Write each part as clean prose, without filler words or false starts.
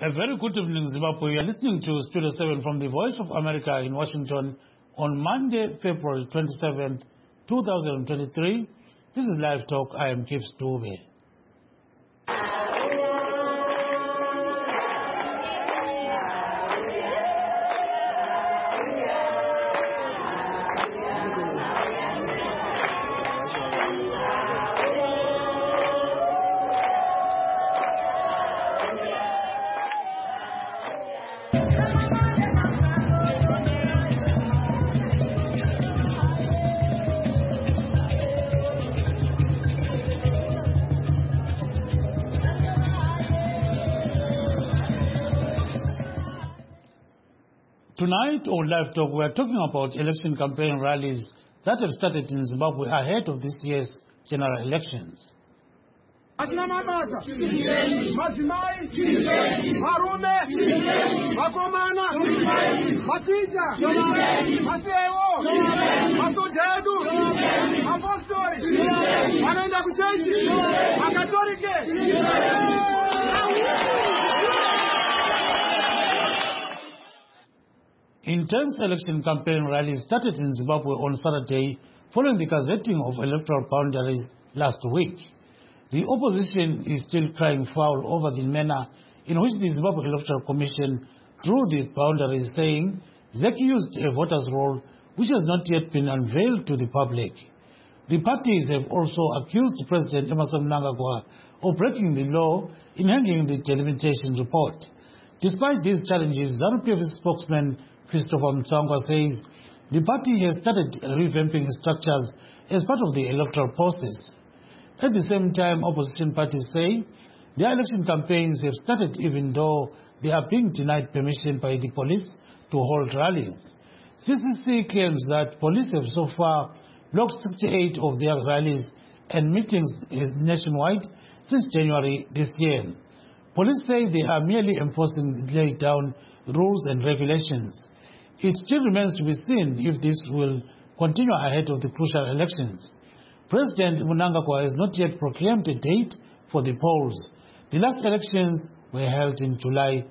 A very good evening, Zimbabwe. You are listening to Studio 7 from the Voice of America in Washington on Monday, February 27, 2023. This is Live Talk. I am Keith Stube. Tonight on Live Talk, we are talking about election campaign rallies that have started in Zimbabwe ahead of this year's general elections. Intense election campaign rallies started in Zimbabwe on Saturday following the gazetting of electoral boundaries last week. The opposition is still crying foul over the manner in which the Zimbabwe Electoral Commission drew the boundaries, saying ZEC used a voter's roll which has not yet been unveiled to the public. The parties have also accused President Emmerson Mnangagwa of breaking the law in handling the delimitation report. Despite these challenges, ZANU-PF spokesman Christopher Mtsangwa says the party has started revamping structures as part of the electoral process. At the same time, opposition parties say their election campaigns have started even though they are being denied permission by the police to hold rallies. CCC claims that police have so far blocked 68 of their rallies and meetings nationwide since January this year. Police say they are merely enforcing laid down rules and regulations. It still remains to be seen if this will continue ahead of the crucial elections. President Mnangagwa has not yet proclaimed a date for the polls. The last elections were held in July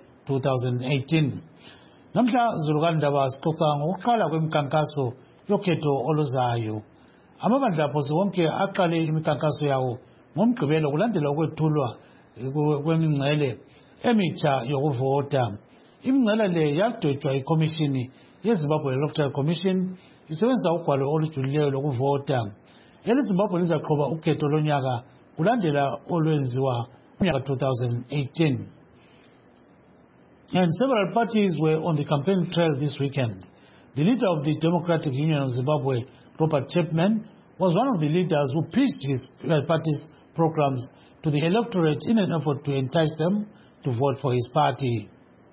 2018. Namhla Zulugandaba sixoxa ngokuqala kwemikhankaso yokhetho oluzayo. Amabandla aphosi wonke aqale imikhankaso yawo ngomgqibelo kulandela ukwethulwa kwemingcele emitsha yokuvota. Imingcele le yadwetshwa ikomishini yeZimbabwe Electoral Commission isebenzisa ugwalo olujulileyo lokuvota. EleZimbabwe lizaqhuba ukhetho lonyaka kulandela olwenziwa ngonyaka 2018. And several parties were on the campaign trail this weekend. The leader of the Democratic Union of Zimbabwe, Robert Chapman, was one of the leaders who pitched his party's programs to the electorate in an effort to entice them to vote for his party.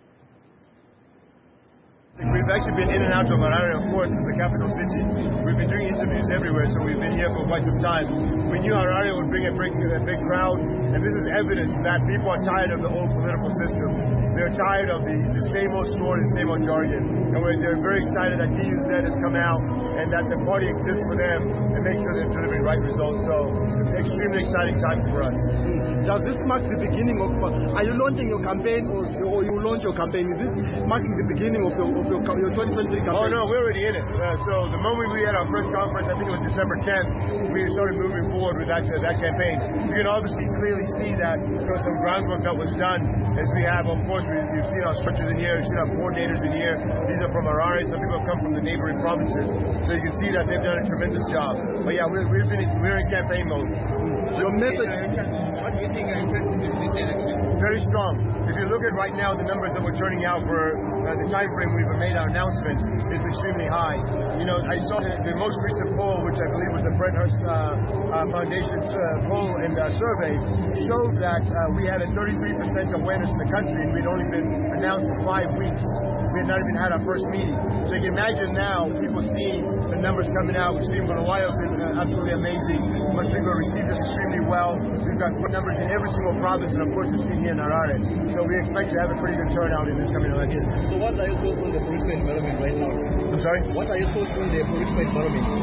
We've actually been in and out of Harare, of course, it's the capital city. We've been doing interviews everywhere, so we've been here for quite some time. We knew Harare would bring a big crowd, and this is evidence that people are tired of the old political system. They're tired of the same old story, the same old jargon. And they're very excited that DUZ has come out and that the party exists for them and make sure they're delivering right results. So, extremely exciting times for us. Does this mark the beginning of, are you launching your campaign or you launch your campaign? Is this marking the beginning of your 2023 campaign? Oh no, we're already in it. So the moment we had our first conference, I think it was December 10th, we started moving forward with that campaign. You can obviously clearly see that there was some groundwork that was done as we have, of course, we've seen our structures in here, we've seen our coordinators in here. These are from Harare, some people have come from the neighboring provinces. So you can see that they've done a tremendous job. But yeah, we're in campaign mode. Your message. What do you think are interested in this election? Very strong. If you look at right now the numbers that we're turning out for the time frame we've made our announcement, it's extremely high. You know, I saw the most recent poll, which I believe was the Brent Hurst Foundation's poll and survey, showed that we had a 33% awareness in the country, and we'd only been announced for 5 weeks. We had not even had our first meeting. So you can imagine now people seeing the numbers coming out. We've seen Bulawayo has been absolutely amazing. Most people received us extremely well. We've got good numbers in every single province, and of course we've seen here in Harare. So we expect to have a pretty good turnout in this coming election. So what are your thoughts on the political environment right now? I'm sorry? What are your thoughts on the political environment?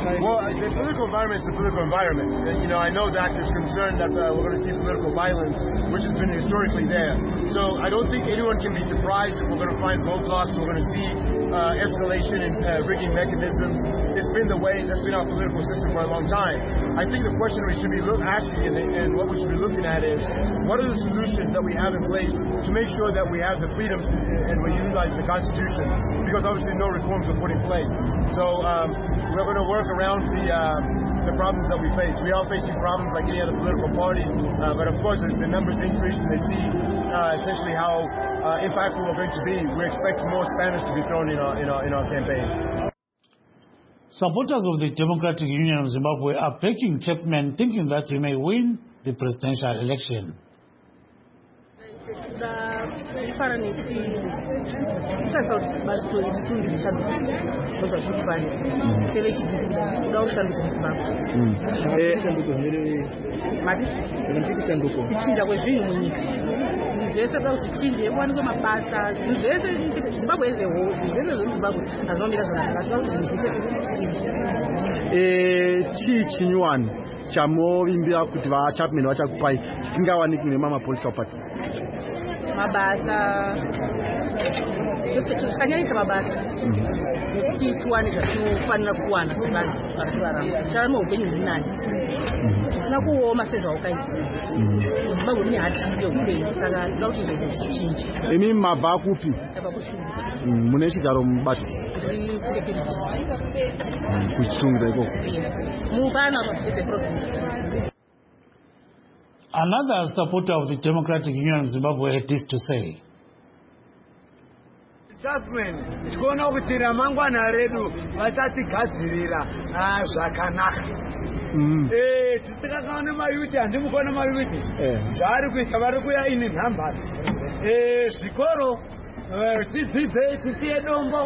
Well, the political environment is the political environment. I know that there's concern that we're going to see political violence, which has been historically there. So I don't think anyone can be surprised if we're going to find roadblocks. We're going to see escalation and rigging mechanisms. It's been the way that's been our political system for a long time. I think the question we should be asking and what we should be looking at is, what are the solutions that we have in place to make sure that we have the freedoms and we utilize the Constitution? Because obviously no reforms were put in place. So we're going to work around the problems that we face. We are facing problems like any other political party, but of course as the numbers increase and they see essentially how impactful we're going to be, we expect more Spanish to be thrown in our campaign. Supporters of the Democratic Union of Zimbabwe are backing Chapman, thinking that he may win the presidential election. chamovimbira kuti vaChapman vachakupai chisingawaniki nemama political party mabasa chakanyanyisa mabasa nekuti tiwane zvatinofanira kuwana vararama tarama upenyu hurinani tisina kuoma sezvaukaita Zimbabwe mune hati yeupenyu saka tinoda kuti zvinhu zvichinji. Imi mabva kupi? Mune chigaro mubato kuchisungira ikoko mubana province. Another supporter of the Democratic Union of Zimbabwe had this to say. Chapman, tikuona kuti ramangwana redu vachatigadzirira zvakanaka. Tisikakaona mayuti handimukuona mayuti zvaari kuita vari kuya ini numbers zvikoro tidzidze tisiye dombo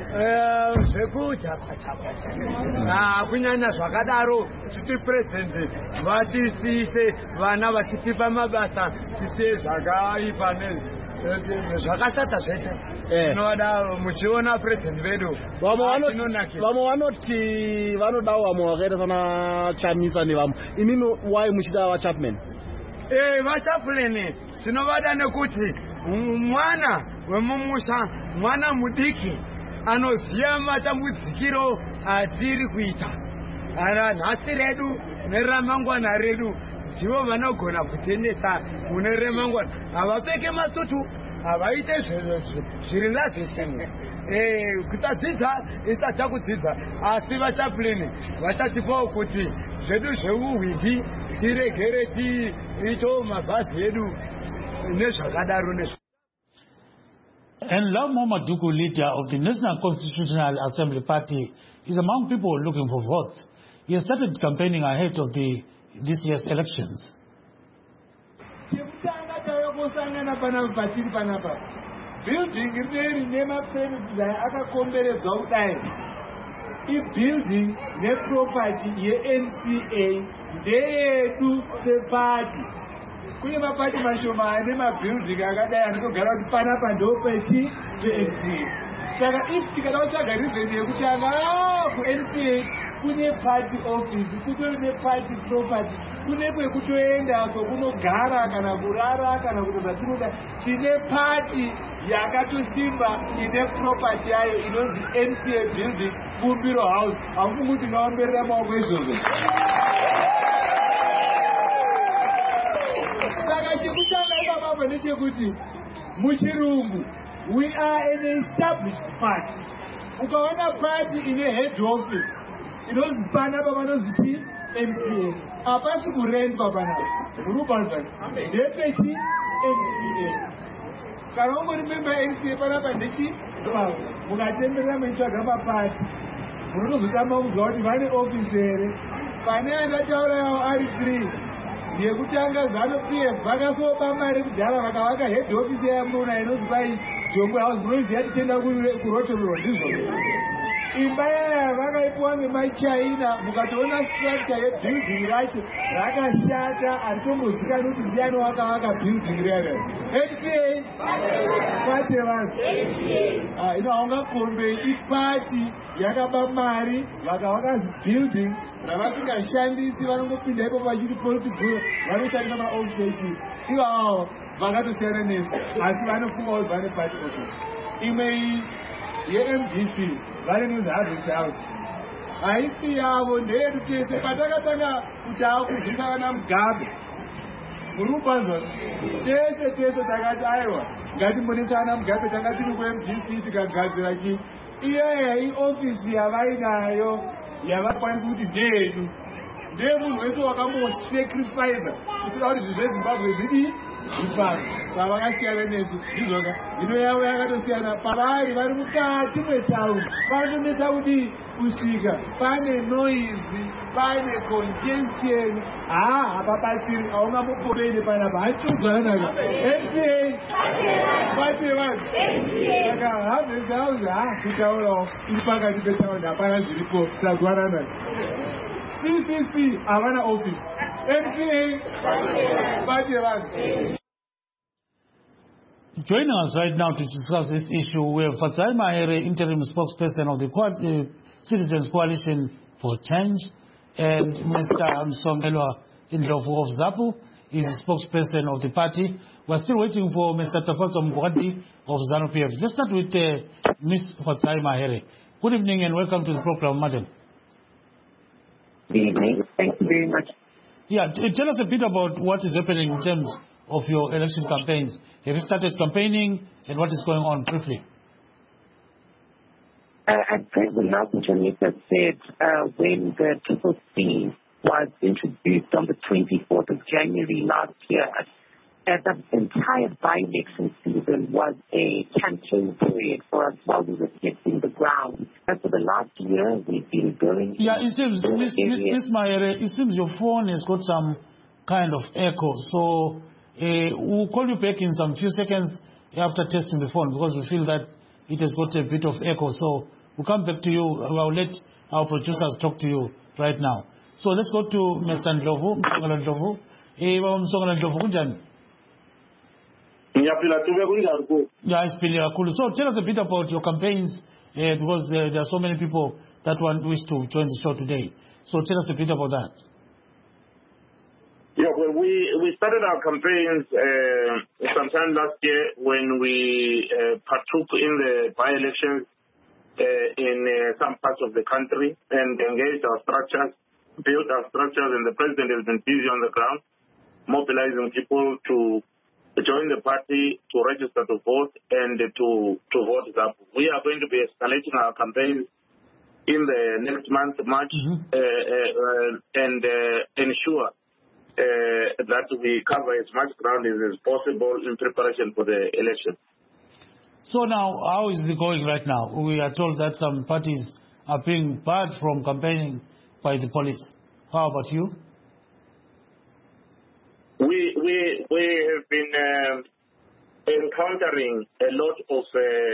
zvekuchapa kunyanya zvakadaro kuti president vatisise vana vachitipa mabasa tisiye zvakaipa zvakashata zvese tinovada muchiona president vedu vamwe vanoti vanodawo vamwe vakaita sana Chamisa nevamwe inini why muchida vaChapman? vaChapman tinovada nekuti mwana wemumusha mwana mudiki anoziva matambudzikiro atiri kuita nhasi redu neramangwana redu ndivo vanogona kutendesa mune remangwana havapfeke masutu havaite zviri nazveshenwe kusadzidza isatha kudzidza asi vaChapman vachatipawo kuti zvedu zveuhwiti tiregere tiito mabhazi edu nezvakadaro nezvo. And Lamo Maduku, leader of the National Constitutional Assembly Party, is among people looking for votes. He has started campaigning ahead of this year's elections. Building reri nemapremises akakomberedzwa kudai ibuilding neproperty yeNCA ndeyedu sepati. Kune mapati mashoma ane mabuilding akadai anotogara kuti panapa ndopeti peNCA. Saka if tikada kutsvaga reason yekutanga kuNCA kune party office, kune party property, kune kwekutoenda kwekunogara kana kurara kana kuti zvatinoda tine party yakatosimba ine property yayo inonzi NCA building Bumbiro house. Hamufungi kuti ngaomberera maoko izvozvo. Saka chekutanga ipapapa ndechekuti muchirungu we are an established party. Ukaona party ine head office inonzi panapa vanonzi NCA hapasi kurendwa panapa murubazani ndepechi NCA. Kana ungori member NCA panapa ndechi mukatenderera muchitsvaga mapati munotozotama kuzwa kuti vane office here. Pane andataura yavo ari 3 yekutanga ZANU-PF vakasopa mari kudhara vakavaka head office yamuna inonzi kwai Jongwe house munoziva titenda kurotororwa ndizvo. Imba yaya vakaipiwa nemaChina mukatoona structure yebuilding racho rakashata haritombozikanwi kuti ndiani wakavaka building rero. NCA Pati yevanhu. Ino haungakombe ipati yakaba mari vakavaka building ravasingashandisi vanongopinda ipo vachiti political vanoshandisa maofisi ivavo vakatosiyana nesu asi vanofunga kuti vane party office. Imwe iyi yeMGC vanemuzi Harvest House haisi yavo ndeyedu tese. Patakatanga kuti akubvisa vana Mugabe murupanzwa tese takati aiwa ngatimbonesa ana Mugabe tanga tiri kuMGC tikagadzira chii iyeya iofisi yavainayo yavakwanisa kuti ndeyedu ndemunhu wese wakambosacrifica kuitira kuti zvinhu zveZimbabwe zvidi zvifana pavakasiyana nesu izvoka ino yavo yakatosiyana. Pavari vari mukati mwetaundi panotonetsa kudii kusvika pane noise pane congestion hapabatsiri haungambopopeine panapa hachiudzanaka MCA pati yevanhu saka Harvest House kutaurawo iri pakati petaundi hapana zviripo tazwanana. CCC havana office. MCA pati yevanhu. Joining us right now to discuss this issue, we have Fatsai Mahere, interim spokesperson of the Citizens Coalition for Change, and Mr. Msongelwa Ndlovu of ZAPU is the spokesperson of the party. We're still waiting for Mr. Tafatso Mkwadi of ZANU-PF. Let's start with Ms. Fatsai Mahere. Good evening and welcome to the program, madam. Good evening. Thank you very much. Yeah, tell us a bit about what is happening in terms of your election campaigns. Have you started campaigning and what is going on briefly? As President Nelson Chamisa said, when the CCC was introduced on the 24th of January last year, the entire by-election season was a campaign period for us while we were getting the ground. And for the last year, we've been going... Yeah, it seems, Ms. Mahere, it seems your phone has got some kind of echo. So we'll call you back in some few seconds after testing the phone because we feel that it has got a bit of echo. So we'll come back to you. I'll let our producers talk to you right now. So let's go to Mr. Ndlovu, Msongelwa Ndlovu. Msongelwa Ndlovu, kunjani? Yeah, it's been cool. So tell us a bit about your campaigns because there are so many people that wish to join the show today. So tell us a bit about that. Yeah, well, we started our campaigns sometime last year when we partook in the by-elections in some parts of the country and engaged our structures, built our structures, and the president has been busy on the ground mobilizing people to join the party, to register to vote, and to vote ZAPU. We are going to be escalating our campaigns in the next month, March, and ensure that we cover as much ground as possible in preparation for the election. So now, how is it going right now? We are told that some parties are being barred from campaigning by the police. How about you? We have been encountering a lot of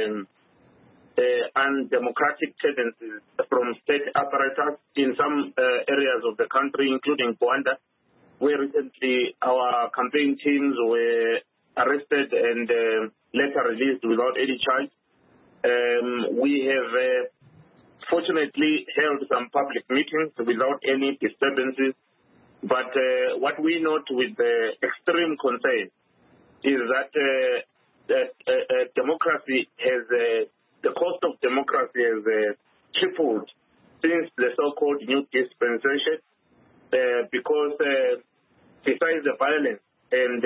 undemocratic tendencies from state apparatus in some areas of the country, including Rwanda, where recently our campaign teams were arrested and later released without any charge. We have fortunately held some public meetings without any disturbances. But what we note with extreme concern is that democracy has, the cost of democracy has tripled since the so-called new dispensation because besides the violence and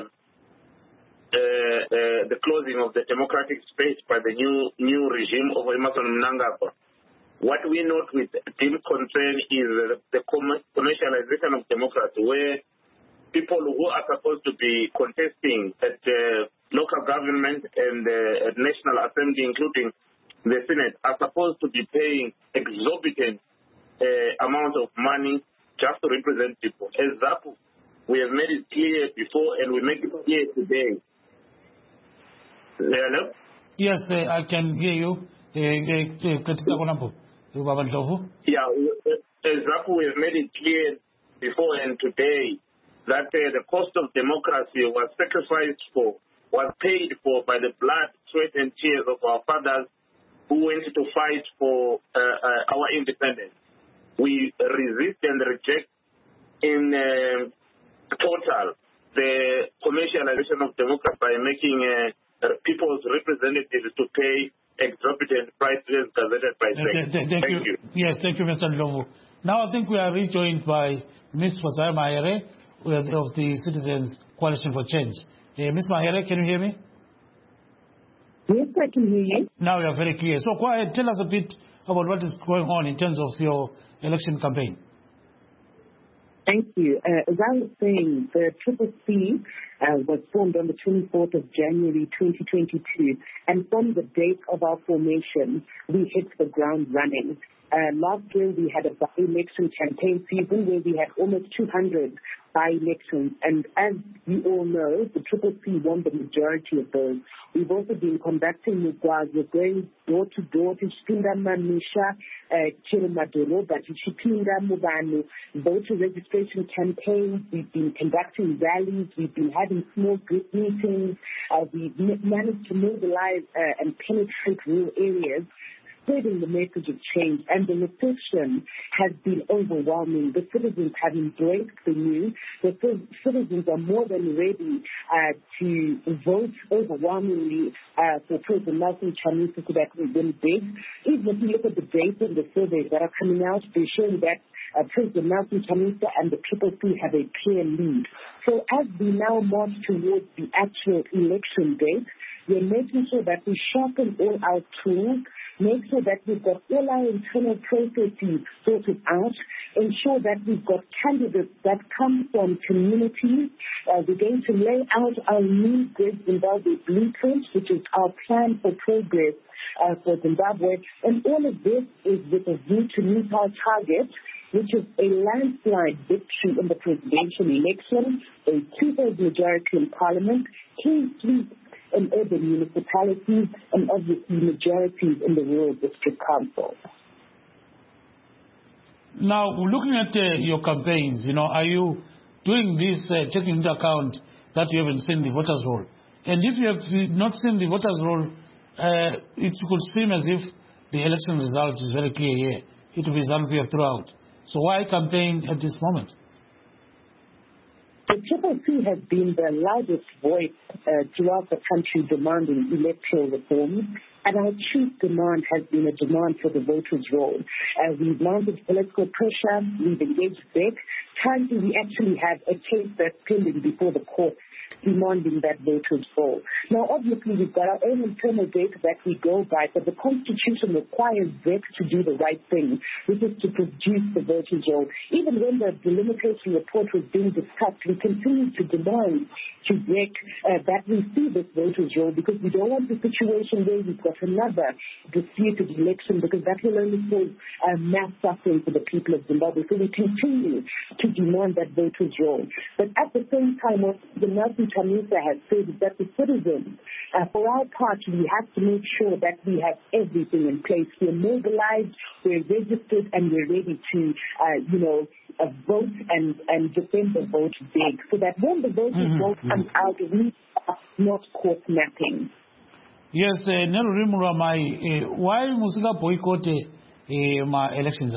the closing of the democratic space by the new regime of Emmerson Mnangagwa, what we note with deep concern is the commercialization of democracy, where people who are supposed to be contesting at local government and at National Assembly, including the Senate, are supposed to be paying exorbitant amounts of money just to represent people. As ZAPU, we have made it clear before and we make it clear today. Hello? Yes, I can hear you. Yeah, as ZAPU, we have made it clear before and today that the cost of democracy was sacrificed for was paid for by the blood, sweat, and tears of our fathers who went to fight for our independence. We resist and reject in total the commercialization of democracy by making people's representatives to pay exorbitant prices gazetted by Thank you. Yes, thank you, Mr. Ndlovu. Now I think we are rejoined by Ms. Fazai Mahere of the Citizens Coalition for Change. Ms. Mahere, can you hear me? Yes, I can hear you. Now you are very clear. So go ahead, tell us a bit about what is going on in terms of your election campaign. Thank you. As I was saying, the CCC was formed on the 24th of January 2022, and from the date of our formation, we hit the ground running. Last year, we had a by-election campaign season where we had almost 200 by-elections, and as you all know, the CCC won the majority of those. We've also been conducting mugwaz. We're going door to door to Chipinda Manisha, Chirimadoroba, to Chipinda Mubanu, voter registration campaigns. We've been conducting rallies. We've been having small group meetings. We've managed to mobilize and penetrate rural areas, spreading the message of change, and the reception has been overwhelming. The citizens have embraced the news. The citizens are more than ready to vote overwhelmingly for President Nelson Chamisa so that we win big. Even if you look at the data and the surveys that are coming out, they're showing that President Nelson Chamisa and the CCC have a clear lead. So as we now march towards the actual election date, we're making sure that we sharpen all our tools, make sure that we've got all our internal processes sorted out, ensure that we've got candidates that come from communities. We're going to lay out our new Great Zimbabwe blueprint, which is our plan for progress for Zimbabwe. And all of this is with a view to meet our target, which is a landslide victory in the presidential election, a two-thirds majority in parliament, clean sweep in urban municipalities, and obviously majorities in the rural district council. Now, looking at your campaigns, are you doing this taking into account that you haven't seen the voters' roll? And if you have not seen the voters' roll, it could seem as if the election result is very clear here. It will be ZANU-PF throughout. So why campaign at this moment? The CCC has been the loudest voice throughout the country demanding electoral reforms, and our chief demand has been a demand for the voters' roll. We've mounted political pressure, we've engaged BEC. Currently, we actually have a case that's pending before the court demanding that voters' roll. Now, obviously, we've got our own internal data that we go by, but the Constitution requires BEC to do the right thing, which is to produce the voters' roll. Even when the delimitation report was being discussed, we continue to demand to BEC that we see this voters' roll, because we don't want the situation where we've got another disputed election, because that will only cause mass suffering for the people of Zimbabwe. So we continue to demand that voters' roll. But at the same time, what the Nelson Chamisa has said is that the citizens, for our part, we have to make sure that we have everything in place. We're mobilized, we're registered, and we're ready to, vote and defend the vote big, so that when the voters' roll comes out, we are not caught napping. Yes, Nelu Rimura, why Musika boycott my elections?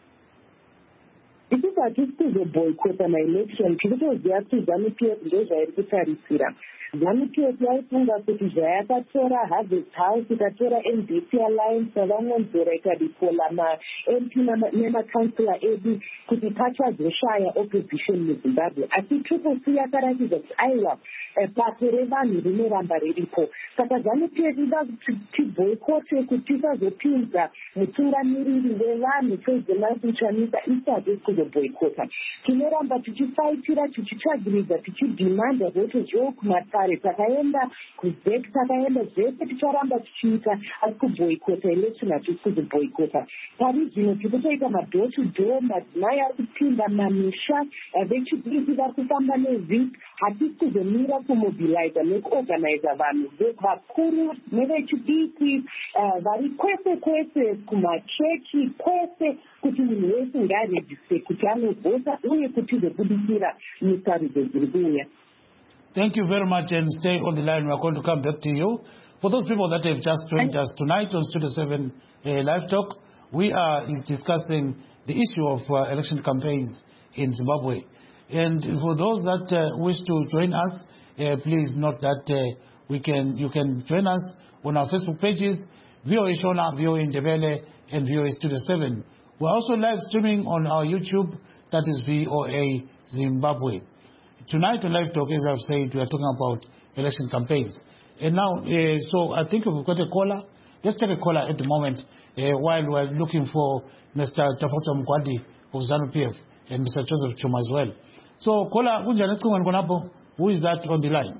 This is a boycott my election. Because they are to ZANU-PF, those are the ZANU-PF yaifunga kuti zvayakatora Harvest House ikatora NDC Alliance vanonzora ikadipola ma-MP nemakansila edu kuti pachazoshaya opposition muZimbabwe. Asi CCC yakaratidza kuti aiwa bato revanhu rinoramba riripo. Saka ZANU-PF ida kuti tiboykote kuti tisazopinza mutungamiriri wevanhu President Nelson Chamisa isati kuzoboycota. Tinoramba tichifaitira, tichitsvagiriza, tichidhimanda voters roll kumatare. Takaenda kuZEC, takaenda zvese ticharamba tichiita, asi kuboycota election hatisi kuzoboycota. Pari zvino tikutoita ma-door to door, madzimai ari kupinda mamisha, vechidiki vari kufamba nevhiki, hatisi kuzomira kumobiliza nekuorganiza vanhu vakuru nevechidiki vari kwese kwese kumachechi kwese, kuti munhu wese ngaarejiste kuti anovhota uye kuti zobudikira musarudzo dziri kuuya. Thank you very much, and stay on the line. We're going to come back to you. For those people that have just joined us tonight on Studio 7 Live Talk, we are discussing the issue of election campaigns in Zimbabwe. And for those that wish to join us, please note that you can join us on our Facebook pages, VOA Shona, VOA Ndebele, and VOA Studio 7. We're also live streaming on our YouTube, that is VOA Zimbabwe. Tonight on Live Talk, as I've said, we are talking about election campaigns. And now, so I think we've got a caller. Let's take a caller at the moment while we're looking for Mr. Tafosa Mkwadi of ZANU-PF and Mr. Joseph Chuma as well. So, caller, who is that on the line?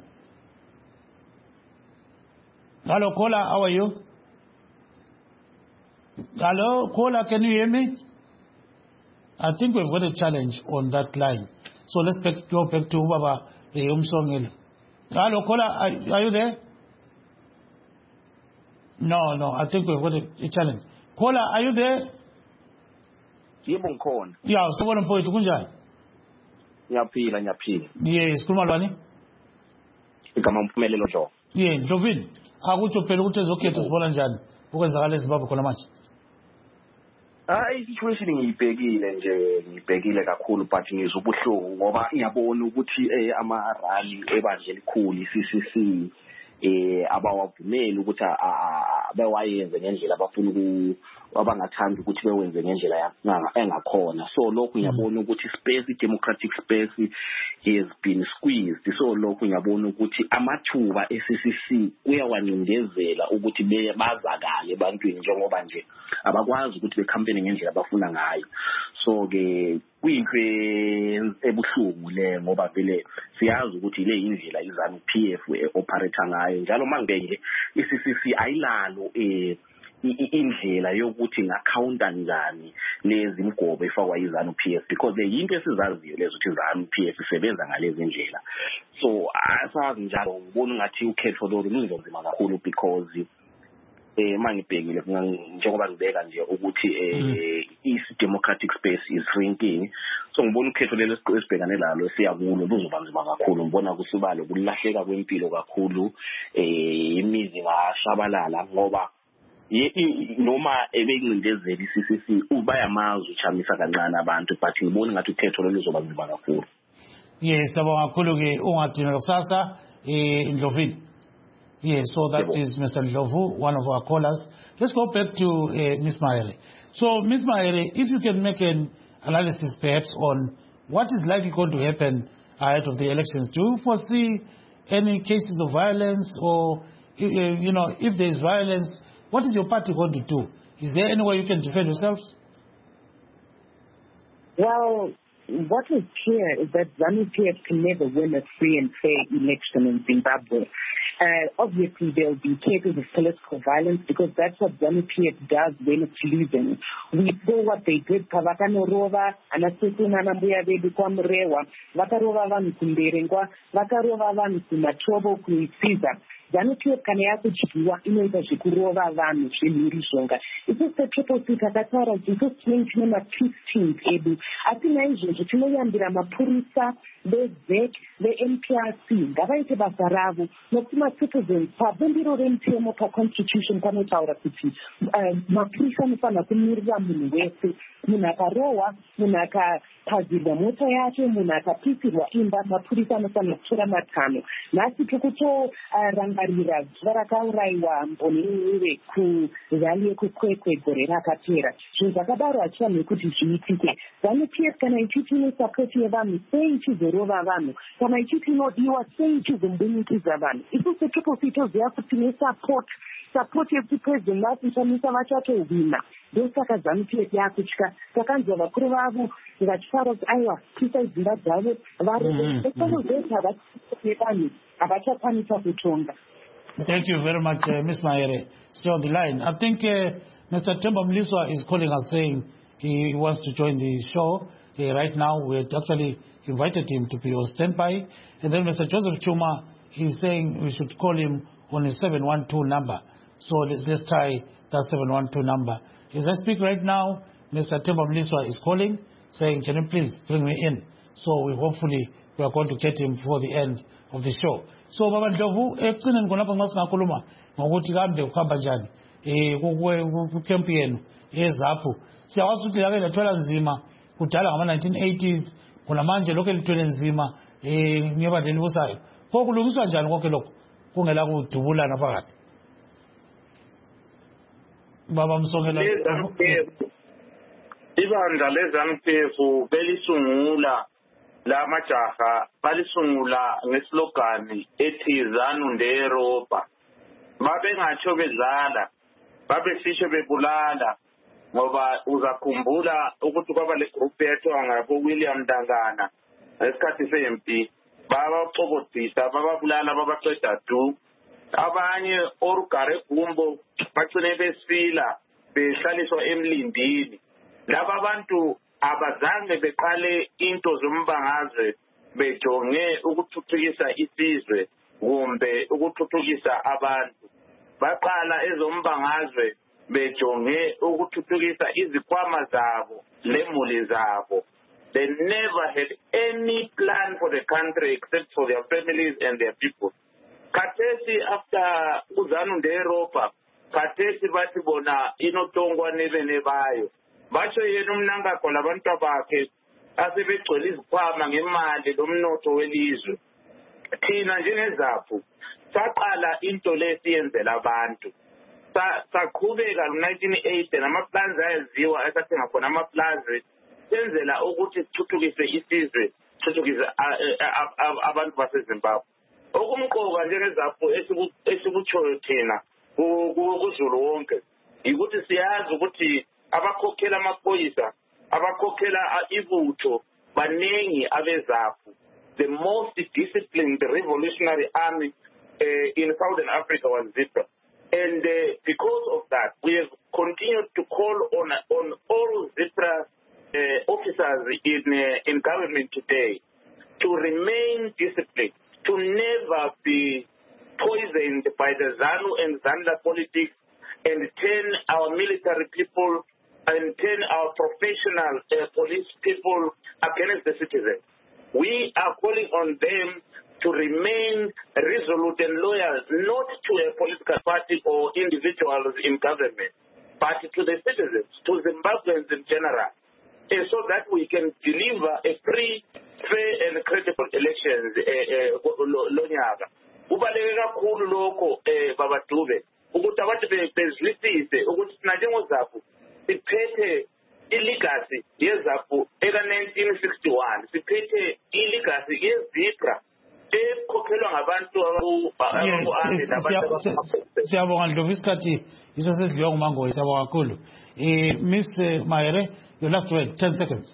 Hello, caller, how are you? Hello, caller, can you hear me? I think we've got a challenge on that line. So let's go back to Baba Umsongel. Hello, caller, are you there? No, I think we've got a challenge. Caller, are you there? Yeah, so what I'm going to do? Yes, Kumalwani. Yes, Lovin. Akuchopela ukuthi ezokhetha sibona njani ukwenzakala eZimbabwe khona manje. Situation ngiyibhekile kakhulu but ngizwe ubuhlungu ngoba ngiyabona ukuthi ama-rally ebandla elikhulu i-CCC abawavumeli ukuthi bewayenze ngendlela abafuna abangathanda ukuthi bewenze ngendlela engakhona. So lokhu ngiyabona ukuthi democratic space has been squeezed. So lokhu ngiyabona ukuthi amathuba e-CCC uyawancindezela ukuthi bazakale ebantwini njengoba nje abakwazi ukuthi becampaign ngendlela abafuna ngayo. So ke kuyinto ebuhlungu le ngoba vele siyazi ukuthi le indlela iZANU-PF operate ngayo njalo mangibeke i-CCC ayilalo indlela yokuthi ngacounter njani lezi imgobo efakwa iZANU-PF because yinto esizaziyo lezo ukuthi iZANU-PF isebenza ngalezi indlela. So asazi njalo ngibona ngathi ukhetho lolu luzonzima kakhulu because mangibhekile njengoba ngibeka nje ukuthi democratic space is shrinking. So ngibona ukhetho lelo esibhekane lalo siyakulo luzoba nzima kakhulu. Ngibona kusibalo kulahleka kwempilo kakhulu, imizi ngashabalala ngoba noma ebeyincindezela i-CCC bayamazi uchamisa kancane abantu but ngibona ngathi ukhetho lelo luzoba nzima kakhulu. Yes, sabonga kakhulu ke ungadinga kusasa Ndlovini. Yes, so that is Mr. Ndlovu, one of our callers. Let's go back to Ms. Mahere. So, Ms. Mahere, if you can make an analysis perhaps on what is likely going to happen ahead of the elections. Do you foresee any cases of violence or, if there is violence, what is your party going to do? Is there any way you can defend yourselves? Well, what is clear is that ZANU-PF can never win a free and fair election in Zimbabwe. Obviously, there will be cases of political violence because that's what ZANU-PF does when it's losing. We saw what they did. Kavakanorova, Anasutuna Nambuya Bedu Kwamrewa, Vakarova Van Kumberengwa, Vakarova Van Kumatrobo Kuisiza. ZANU-PF kana yakuchikiwa inoita zvekurova vanhu zvenhurishonga. Isi setriple C takataura kuti tine ma-15 edu asi naizvozvo tinoyambira mapurisa veZEC veMPRC ngavaite basa ravo nokuti macitizens pabumbiro remutemo paconstitution panotaura kuti mapurisa anofanira kumirira munhu wese. Munhu akarohwa, munhu akapazirwa mota yake, munhu akapisirwa imba, mapurisa anofanira kutora matanho. Nhasi tikutorangarira zuva rakaurayiwa mbonini kurali yekukwekwe gore rakapera. Zvinhu zvakadaro hachifaniri kuti zviitike. ZANU-PF kana ichiti inosapoti yevanhu sei ichizorova vanhu, kana ichiti inodiwa sei ichizombunyikiza vanhu. Isu setriple C toziva kuti support yekuti president vakushamisa vachatohwina. Ndosaka ZANU-PF yakutya takanzwa vakuru vavo vachifara kuti aiwa pisa dzimba dzavo vanhu havachakwanisa kutonga. Thank you very much, Ms. Mahere. Stay on the line. I think Mr. Themba Mliswa is calling us saying he wants to join the show. Right now, we had actually invited him to be on standby. And then Mr. Joseph Chuma is saying we should call him on his 712 number. So let's try that 712 number. As I speak right now, Mr. Themba Mliswa is calling, saying, can you please bring me in? So we hopefully we are going to get him before the end of the show. So Baba Ndlovu ekugcineni khonapha nxa singakhuluma ngokuthi kambe kuhamba njani ku-camp yenu eZAPU. Siyakwazi ukuthi lake lathwala nzima kudala ngama-1980s khona manje lokhu elithwele nzima ngebandla elibusayo. Pho kulungiswa njani konke lokhu kungela kudubulana phakathi? Baba Msongela. Ibandla leZANU-PF belisungula la majaha balisungula ngeslogani ethi ZANU nderopa. Babengatsho bedlala, babesisho bebulala, ngoba uzakhumbula ukuthi kwaba le group yethwa ngabo William Ndangana ngesikhathi sempi, babacobodisa, bababulala, babaqeda du. Abanye orugare gumbo bagcine besifila behlaliswa emlindini. Laba bantu abazange beqale into zombangazwe bejonge ukuthuthukisa isizwe kumbe ukuthuthukisa abantu. Baqala ezombangazwe bejonge ukuthuthukisa izikhwama zabo lemuli zabo. They never had any plan for the country except for their families and their people. Khathesi after uZANU nderopa, khathesi bathi bona inotongwa nebene bayo. Basho yena umnangagwa labantu bakhe asebegcwele izikhwama ngemali lomnotho welizwe. Thina njengeZAPU saqala into lesiyenzela abantu. Saqhubeka ngo-1980 namaplans ayaziwa esathenga khona amaplazi senzela ukuthi sithuthukise isizwe, sithuthukise abantu baseZimbabwe. Okumqoka njengeZAPU esikutshoyo thina kuzulu wonke ukuthi siyazi ukuthi abakhokhela amaphoyisa, abakhokhela ibutho baningi abeZAPU. The most disciplined revolutionary army in Southern Africa was ZIPRA. And because of that, we have continued to call on all ZIPRA officers in government today to remain disciplined, to never be poisoned by the ZANU and ZANLA politics and turn our military people and turn our professional police people against the citizens. We are calling on them to remain resolute and loyal, not to a political party or individuals in government, but to the citizens, to Zimbabweans in general, and so that we can deliver a free, fair, and credible elections. Lonyaka. Kubaleke kakhulu lokho Baba Dube ukuthi abantu bezwisise ukuthi sina njengoZAPU siphethe ilegacy yeZAPU eka-1961, siphethe ilegacy yeZIPRA ekhokhelwa ngabantu siyabonga Ndlovu, isikhathi isesedliwa nguMangoyi. Siyabonga kakhulu. Miss Mahere, your last word, 10 seconds.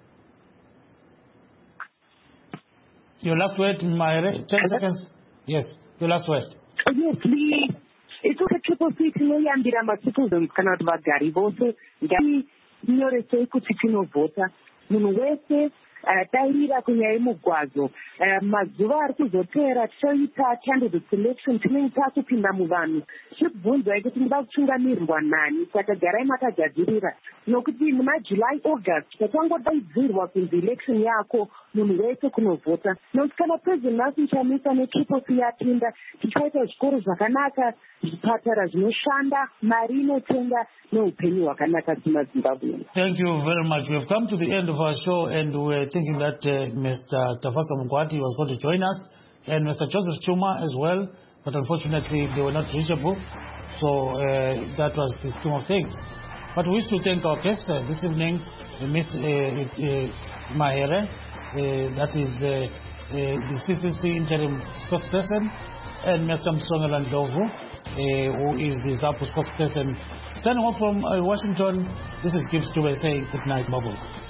Your last word, Mahere, 10 seconds. Yes, your last word. Yes, please. It's okay, triple C, no yambira masiku cannot vagari vote. Gari nyore seku tikino vota. Munwese tairira kunyai mugwazo. Mazuva ari kuzopera tichaita candidate selection tinenge takupinda muvanhu. Chibvunzwa kuti muda kutungamirwa nani, saka garai makagadzirira. Nokuti muna July August takangodaidzirwa kunzi election yako munhu wese kunovhota. Nokuti kana president Nelson Chamisa netriple C yapinda tichaita zvikoro zvakanaka, zvipatara zvinoshanda, mari inotenga neupenyu hwakanaka kumaZimbabwe. Thank you very much. We have come to the end of our show, and we're thinking that Mr. Tafasa Mugwati was going to join us, and Mr. Joseph Chuma as well, but unfortunately they were not reachable. So that was the scheme of things. But we wish to thank our guest this evening, Ms. Mahere, that is the CCC interim spokesperson, and Mr. Msongela Ndlovu, who is the ZAPU spokesperson. Signing off from Washington, this is Gibbs Dube saying good night, Mabu.